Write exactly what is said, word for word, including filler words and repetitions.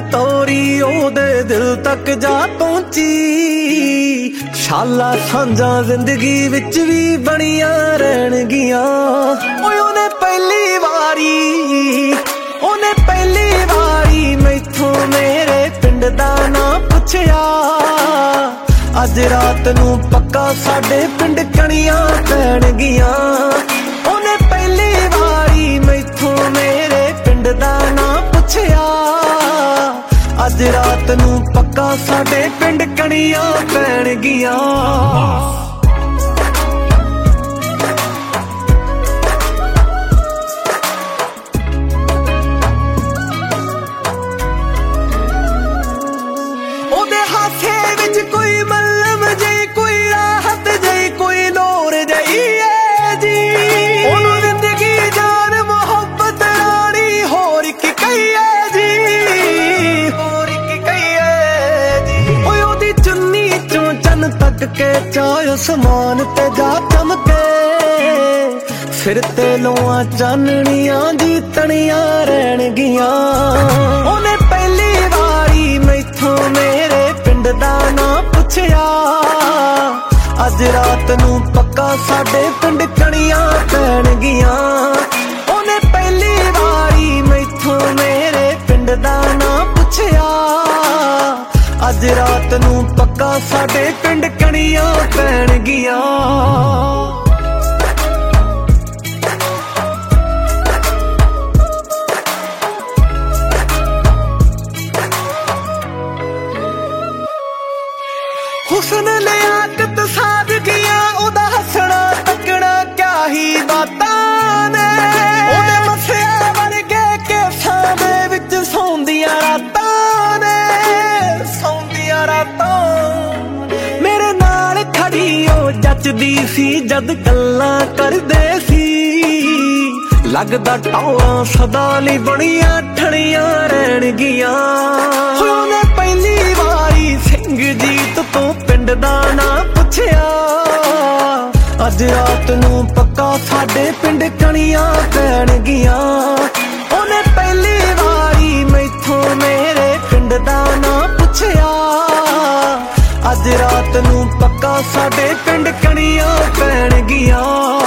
ਤੋਰੀ ਉਹਦੇ ਦਿਲ ਤੱਕ ਜਾ ਪਹੁੰਚੀ। ਛਾਲਾ ਸਾਂਝਾਂ ਜ਼ਿੰਦਗੀ ਵਿੱਚ ਵੀ ਬਣੀਆਂ ਰਹਿਣਗੀਆਂ। ਓਏ ਉਹਨੇ ਪਹਿਲੀ ਵਾਰੀ ਉਹਨੇ ਪਹਿਲੀ ਵਾਰੀ ਮੈਥੋਂ ਮੇਰੇ ਪਿੰਡ ਦਾ ਨਾਂ ਪੁੱਛਿਆ। ਅੱਜ ਰਾਤ ਨੂੰ ਪੱਕਾ ਸਾਡੇ ਪਿੰਡ ਕਣੀਆਂ ਪੈਣਗੀਆਂ। ਉਹਨੇ ਪਹਿਲੀ ਵਾਰੀ ਮੈਥੋਂ ਮੇਰੇ ਪਿੰਡ ਦਾ ਨਾਂ ਪੁੱਛਿਆ। ਅੱਜ ਰਾਤ ਨੂੰ ਪੱਕਾ ਸਾਡੇ ਪਿੰਡ ਕਣੀਆਂ ਪੈਣਗੀਆਂ। ਉਹਦੇ ਹਾਸੇ ਵਿੱਚ ਕੋਈ ਮੱਲਮ ਜਈ, ਕੋਈ ਰਾਹਤ ਜਈ, ਕੋਈ ਲੋਰ ਜਈ ਏ ਜੀ। ਉਹਨੂੰ ਜ਼ਿੰਦਗੀ ਜਾਨ ਮੁਹੱਬਤ ਰਾਣੀ ਹੋਰ ਕੀ ਕਹੀਏ ਜੀ, ਹੋਰ ਕੀ ਕਹੀਏ ਜੀ। ਓਏ ਉਹਦੀ ਚੁੰਨੀ ਚੋਂ ਚੰਨ ਤੱਕ ਕੇ ਚਾਹ ਅਸਮਾਨ ਤੇ ਜਾ ਚਮਕੇ। ਸਿਰ ਤੇ ਲੋਆਂ ਚਾਨਣੀਆਂ ਦੀ ਤਣੀਆਂ ਰਹਿਣਗੀਆਂ। ਉਹਨੇ ਪਹਿਲੀ ਵਾਰੀ ਮੈਥੋਂ ਮੇਰੇ ਪਿੰਡ ਦਾ ਨਾਂ ਪੁੱਛਿਆ। ਅੱਜ ਰਾਤ ਨੂੰ ਪੱਕਾ ਸਾਡੇ ਪਿੰਡ ਕਣੀਆਂ ਪੈਣਗੀਆਂ। ਉਹਨੇ ਪਹਿਲੀ ਵਾਰੀ ਮੈਥੋਂ ਮੇਰੇ ਪਿੰਡ ਦਾ ਨਾਂ ਪੁੱਛਿਆ। ਅੱਜ ਰਾਤ ਨੂੰ ਪੱਕਾ ਸਾਡੇ ਪਿੰਡ ਕਣੀਆਂ ਪੈਣਗੀਆਂ। ਹੁਸਨ ਲਿਆਕਤ ਸਾਦਗੀਆਂ, ਉਹਦਾ ਹੱਸਣਾ ਤੱਕਣਾ ਕਿਆ ਹੀ ਬਾਤਾਂ ਨੇ। ਉਹਦੇ ਮੱਸਿਆ ਵਰਗੇ ਕੇਸਾਂ ਦੇ ਵਿੱਚ ਸੌਂਦੀਆਂ ਰਾਤਾਂ ਨੇ, ਸੌਂਦੀਆਂ ਰਾਤਾਂ। ਮੇਰੇ ਨਾਲ ਖੜੀ ਉਹ ਜੱਚਦੀ ਸੀ ਜਦ ਗੱਲਾਂ ਕਰਦੇ ਸੀ। ਲੱਗਦਾ ਟੌਰਾਂ ਸਦਾ ਲਈ ਬਣੀਆਂ ਠਣੀਆਂ ਰਹਿਣਗੀਆਂ। ਉਹਨੇ ਪਹਿਲੀ ਵਾਰੀ ਸਿੰਘ ਜੀਤ ਤੋਂ ਪਿੰਡ ਦਾ ਨਾਂ ਪੁੱਛਿਆ। ਅੱਜ ਰਾਤ ਨੂੰ ਪੱਕਾ ਸਾਡੇ ਪਿੰਡ ਕਣੀਆਂ ਪੈਣਗੀਆਂ। ਉਹਨੇ ਪਹਿਲੀ ਵਾਰੀ ਮੈਥੋਂ ਮੇਰੇ ਪਿੰਡ ਦਾ ਨਾਂ ਪੁੱਛਿਆ। ਅੱਜ ਰਾਤ ਨੂੰ ਪੱਕਾ ਸਾਡੇ ਪਿੰਡ ਕਣੀਆਂ ਪੈਣਗੀਆਂ।